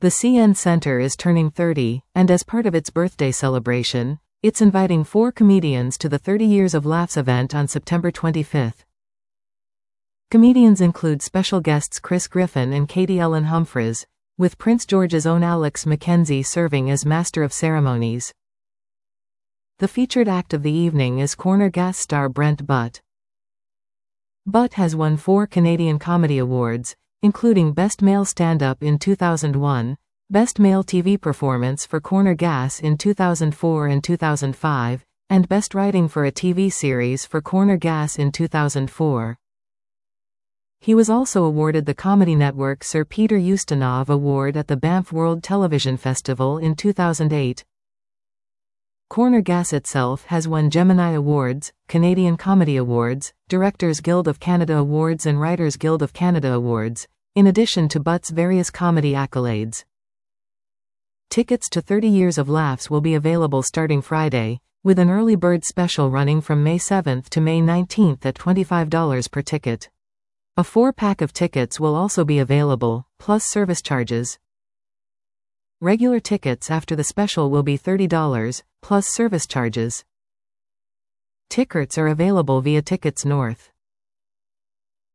The CN Center is turning 30, and as part of its birthday celebration, it's inviting 4 comedians to the 30 Years of Laughs event on September 25th. Comedians include special guests Chris Griffin and Katie Ellen Humphries, with Prince George's own Alex McKenzie serving as Master of Ceremonies. The featured act of the evening is Corner Gas star Brent Butt. Butt has won 4 Canadian Comedy Awards, including Best Male Stand-Up in 2001, Best Male TV Performance for Corner Gas in 2004 and 2005, and Best Writing for a TV Series for Corner Gas in 2004. He was also awarded the Comedy Network Sir Peter Ustinov Award at the Banff World Television Festival in 2008. Corner Gas itself has won Gemini Awards, Canadian Comedy Awards, Directors Guild of Canada Awards and Writers Guild of Canada Awards, in addition to Butt's various comedy accolades. Tickets to 30 Years of Laughs will be available starting Friday, with an early bird special running from May 7th to May 19th at $25 per ticket. A 4-pack of tickets will also be available, plus service charges. Regular tickets after the special will be $30, plus service charges. Tickets are available via Tickets North.